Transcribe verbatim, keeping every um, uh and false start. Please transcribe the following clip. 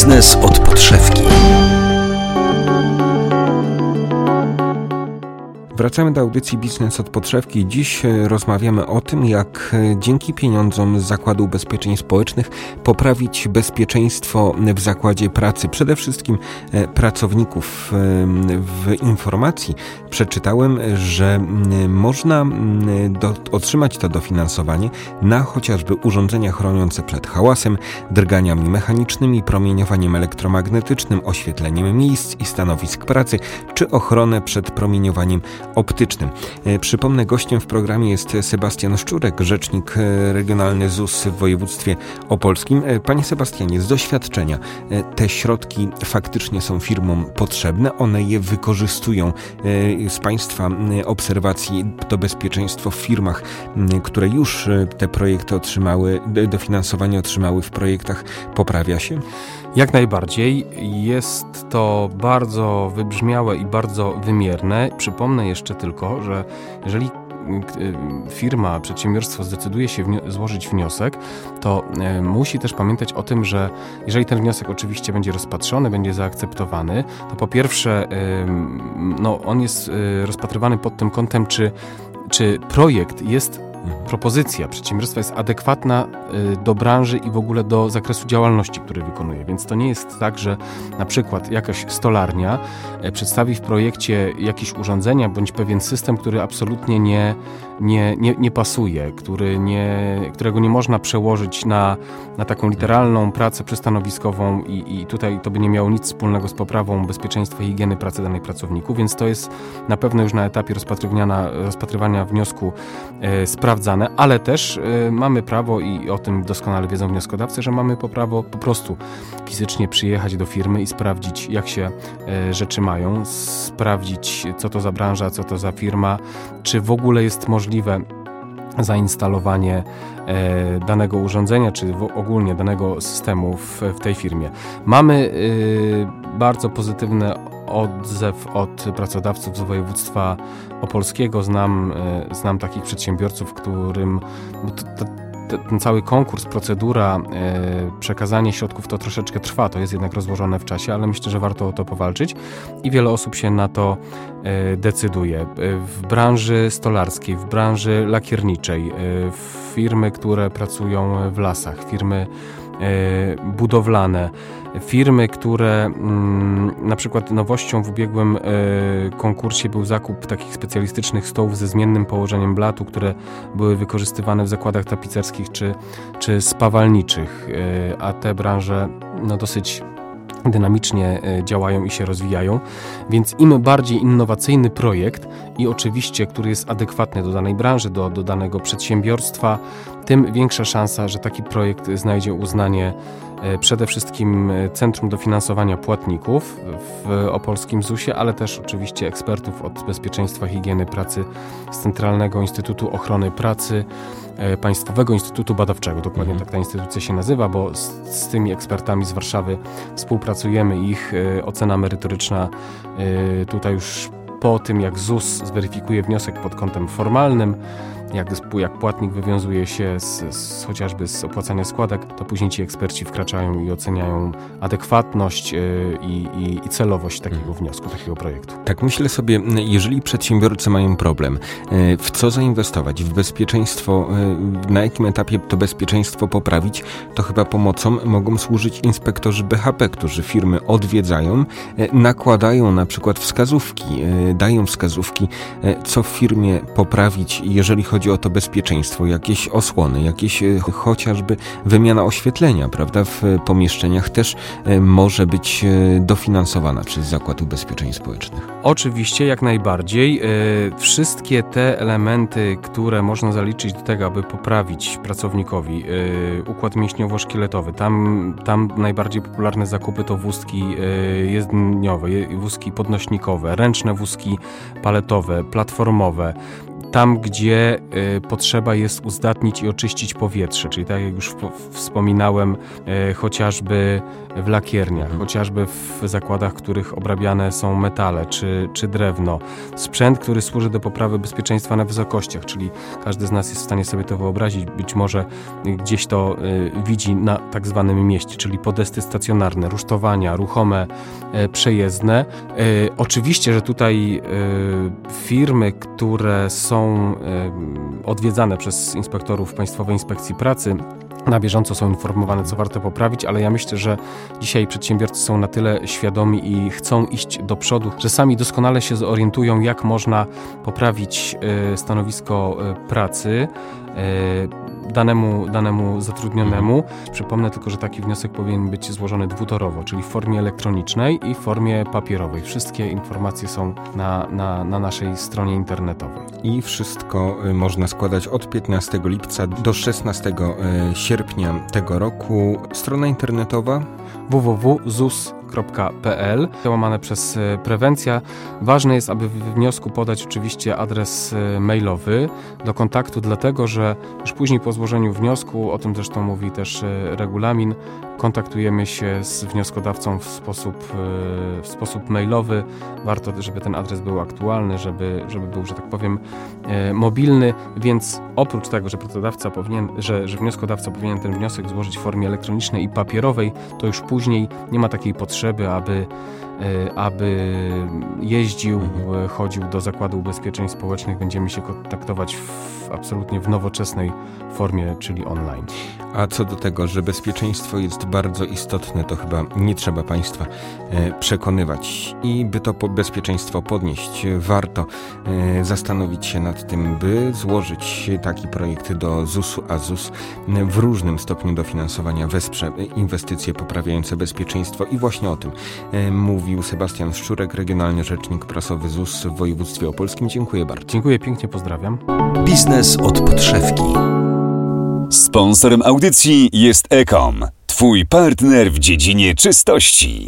Biznes od podszewki. Wracamy do audycji Biznes od podszewki. Dziś rozmawiamy o tym, jak dzięki pieniądzom z Zakładu Ubezpieczeń Społecznych poprawić bezpieczeństwo w zakładzie pracy. Przede wszystkim pracowników. W informacji przeczytałem, że można do, otrzymać to dofinansowanie na chociażby urządzenia chroniące przed hałasem, drganiami mechanicznymi, promieniowaniem elektromagnetycznym, oświetleniem miejsc i stanowisk pracy, czy ochronę przed promieniowaniem optycznym. Przypomnę, gościem w programie jest Sebastian Szczurek, rzecznik regionalny Z U S w województwie opolskim. Panie Sebastianie, z doświadczenia te środki faktycznie są firmom potrzebne, one je wykorzystują. Z Państwa obserwacji to bezpieczeństwo w firmach, które już te projekty otrzymały, dofinansowanie otrzymały w projektach, poprawia się? Jak najbardziej. Jest to bardzo wybrzmiałe i bardzo wymierne. Przypomnę jeszcze tylko, że jeżeli firma, przedsiębiorstwo zdecyduje się wnio- złożyć wniosek, to e, musi też pamiętać o tym, że jeżeli ten wniosek oczywiście będzie rozpatrzony, będzie zaakceptowany, to po pierwsze e, no, on jest e, rozpatrywany pod tym kątem, czy, czy projekt jest propozycja przedsiębiorstwa jest adekwatna do branży i w ogóle do zakresu działalności, który wykonuje. Więc to nie jest tak, że na przykład jakaś stolarnia przedstawi w projekcie jakieś urządzenia bądź pewien system, który absolutnie nie, nie, nie, nie pasuje, który nie, którego nie można przełożyć na, na taką literalną pracę przystanowiskową i, i tutaj to by nie miało nic wspólnego z poprawą bezpieczeństwa i higieny pracy danych pracowników, więc to jest na pewno już na etapie rozpatrywania, rozpatrywania wniosku e, sprawdzane, ale też y, mamy prawo i o tym doskonale wiedzą wnioskodawcy, że mamy po prawo po prostu fizycznie przyjechać do firmy i sprawdzić, jak się y, rzeczy mają, sprawdzić, co to za branża, co to za firma, czy w ogóle jest możliwe zainstalowanie e, danego urządzenia, czy w, ogólnie danego systemu w, w tej firmie. Mamy y, bardzo pozytywne odzew od pracodawców z województwa opolskiego. Znam, e, znam takich przedsiębiorców, którym to, to, ten cały konkurs, procedura, e, przekazanie środków to troszeczkę trwa, to jest jednak rozłożone w czasie, ale myślę, że warto o to powalczyć i wiele osób się na to e, decyduje. W branży stolarskiej, w branży lakierniczej, e, firmy, które pracują w lasach, firmy e, budowlane, firmy, które mm, na przykład nowością w ubiegłym e, konkursie był zakup takich specjalistycznych stołów ze zmiennym położeniem blatu, które były wykorzystywane w zakładach tapicerskich czy, czy spawalniczych, e, a te branże no, dosyć dynamicznie działają i się rozwijają, więc im bardziej innowacyjny projekt i oczywiście, który jest adekwatny do danej branży, do, do danego przedsiębiorstwa, tym większa szansa, że taki projekt znajdzie uznanie przede wszystkim Centrum Dofinansowania Płatników w opolskim Z U S-ie, ale też oczywiście ekspertów od Bezpieczeństwa i Higieny Pracy z Centralnego Instytutu Ochrony Pracy, Państwowego Instytutu Badawczego. Dokładnie tak ta instytucja się nazywa, bo z, z tymi ekspertami z Warszawy współpracujemy. Ich y, ocena merytoryczna y, tutaj już po tym, jak Z U S zweryfikuje wniosek pod kątem formalnym, jak, jak płatnik wywiązuje się z, z, chociażby z opłacania składek, to później ci eksperci wkraczają i oceniają adekwatność yy, i, i celowość takiego hmm. wniosku, takiego projektu. Tak myślę sobie, jeżeli przedsiębiorcy mają problem, yy, w co zainwestować, w bezpieczeństwo, yy, na jakim etapie to bezpieczeństwo poprawić, to chyba pomocą mogą służyć inspektorzy B H P, którzy firmy odwiedzają, yy, nakładają na przykład wskazówki, yy, dają wskazówki, yy, co w firmie poprawić, jeżeli chodzi o to bezpieczeństwo, jakieś osłony, jakieś chociażby wymiana oświetlenia, prawda, w pomieszczeniach też może być dofinansowana przez Zakład Ubezpieczeń Społecznych. Oczywiście, jak najbardziej. Wszystkie te elementy, które można zaliczyć do tego, aby poprawić pracownikowi układ mięśniowo-szkieletowy, tam, tam najbardziej popularne zakupy to wózki jezdniowe, wózki podnośnikowe, ręczne wózki paletowe, platformowe. tam, gdzie potrzeba jest uzdatnić i oczyścić powietrze, czyli tak jak już wspominałem, chociażby w lakierniach, mhm. chociażby w zakładach, w których obrabiane są metale czy, czy drewno. Sprzęt, który służy do poprawy bezpieczeństwa na wysokościach, czyli każdy z nas jest w stanie sobie to wyobrazić, być może gdzieś to widzi na tak zwanym mieście, czyli podesty stacjonarne, rusztowania, ruchome, przejezdne. Oczywiście, że tutaj firmy, które są odwiedzane przez inspektorów Państwowej Inspekcji Pracy, na bieżąco są informowane, co warto poprawić, ale ja myślę, że dzisiaj przedsiębiorcy są na tyle świadomi i chcą iść do przodu, że sami doskonale się zorientują, jak można poprawić stanowisko pracy danemu, danemu zatrudnionemu. Mhm. Przypomnę tylko, że taki wniosek powinien być złożony dwutorowo, czyli w formie elektronicznej i w formie papierowej. Wszystkie informacje są na, na, na naszej stronie internetowej. I wszystko można składać od piętnastego lipca do szesnastego sierpnia tego roku. Strona internetowa w w w kropka z u s kropka p l, łamane przez prewencja. Ważne jest, aby w wniosku podać oczywiście adres mailowy do kontaktu, dlatego że już później po złożeniu wniosku, o tym zresztą mówi też regulamin, kontaktujemy się z wnioskodawcą w sposób, w sposób mailowy. Warto, żeby ten adres był aktualny, żeby, żeby był, że tak powiem, mobilny, więc oprócz tego, że pracodawca powinien, że, że wnioskodawca powinien ten wniosek złożyć w formie elektronicznej i papierowej, to już później nie ma takiej potrzeby, aby, aby jeździł, chodził do Zakładu Ubezpieczeń Społecznych. Będziemy się kontaktować w, absolutnie w nowoczesnej formie, czyli online. A co do tego, że bezpieczeństwo jest bardzo istotne, to chyba nie trzeba Państwa przekonywać. I by to bezpieczeństwo podnieść, warto zastanowić się nad tym, by złożyć taki projekt do zusu, a ZUS w różnym stopniu dofinansowania wesprze inwestycje poprawiające bezpieczeństwo. I właśnie o tym mówił Sebastian Szczurek, regionalny rzecznik prasowy ZUS w województwie opolskim. Dziękuję bardzo. Dziękuję pięknie, pozdrawiam. Biznes od podszewki. Sponsorem audycji jest Ecom, twój partner w dziedzinie czystości.